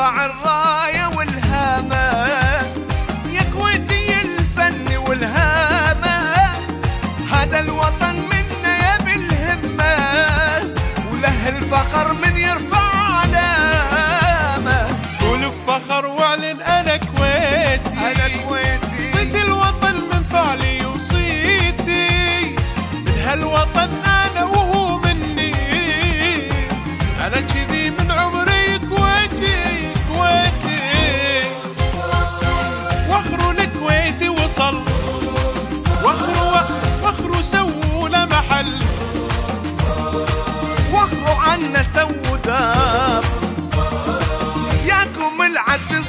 ارفع الراية والهامة يا كويتي الفن والهامة، هذا الوطن منا يا بالهمة، وله الفخر من يرفع علامة. قول بفخر واعلن انا كويتي، انا كويتي، صيت الوطن من فعلي وصيتي، من هالوطن انا وهو مني، انا كذي من عمري كويتي كويتي. وخروا الكويتي وصل، وخروا سووا له محل، وخروا عنا سووا دار، ياكم العد